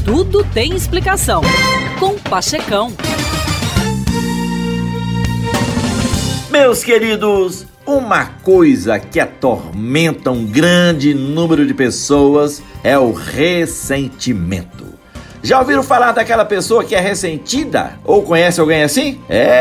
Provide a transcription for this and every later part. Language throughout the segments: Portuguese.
Tudo tem explicação. Com Pachecão. Meus queridos, uma coisa que atormenta um grande número de pessoas é o ressentimento. Já ouviram falar daquela pessoa que é ressentida? Ou conhece alguém assim?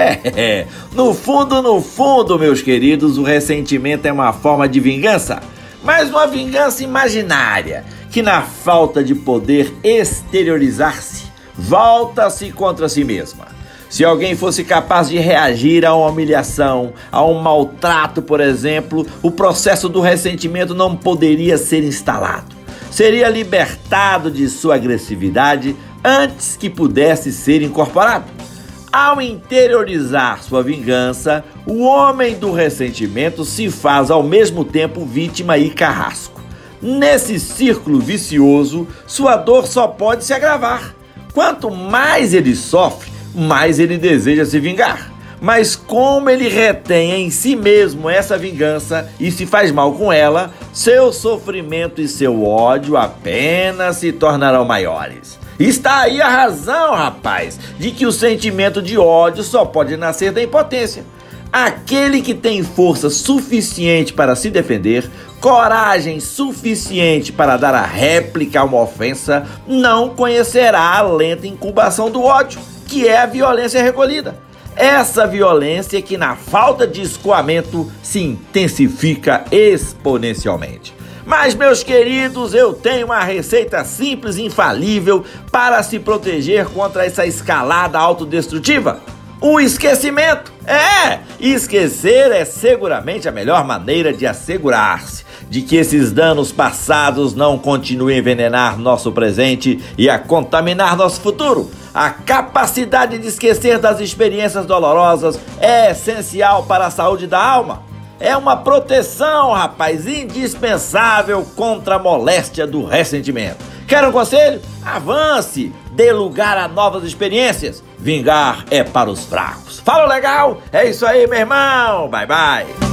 No fundo, meus queridos, o ressentimento é uma forma de vingança, mas uma vingança imaginária, que na falta de poder exteriorizar-se, volta-se contra si mesma. Se alguém fosse capaz de reagir a uma humilhação, a um maltrato, por exemplo, o processo do ressentimento não poderia ser instalado. Seria libertado de sua agressividade antes que pudesse ser incorporado. Ao interiorizar sua vingança, o homem do ressentimento se faz ao mesmo tempo vítima e carrasco. Nesse círculo vicioso, sua dor só pode se agravar. Quanto mais ele sofre, mais ele deseja se vingar. Mas como ele retém em si mesmo essa vingança e se faz mal com ela, seu sofrimento e seu ódio apenas se tornarão maiores. Está aí a razão, rapaz, de que o sentimento de ódio só pode nascer da impotência. Aquele que tem força suficiente para se defender, coragem suficiente para dar a réplica a uma ofensa, não conhecerá a lenta incubação do ódio, que é a violência recolhida. Essa violência que, na falta de escoamento, se intensifica exponencialmente. Mas, meus queridos, eu tenho uma receita simples e infalível para se proteger contra essa escalada autodestrutiva. O esquecimento. Esquecer é seguramente a melhor maneira de assegurar-se de que esses danos passados não continuem a envenenar nosso presente e a contaminar nosso futuro. A capacidade de esquecer das experiências dolorosas é essencial para a saúde da alma. É uma proteção, rapaz, indispensável contra a moléstia do ressentimento. Quer um conselho? Avance, dê lugar a novas experiências. Vingar é para os fracos. Falou legal? É isso aí, meu irmão. Bye, bye.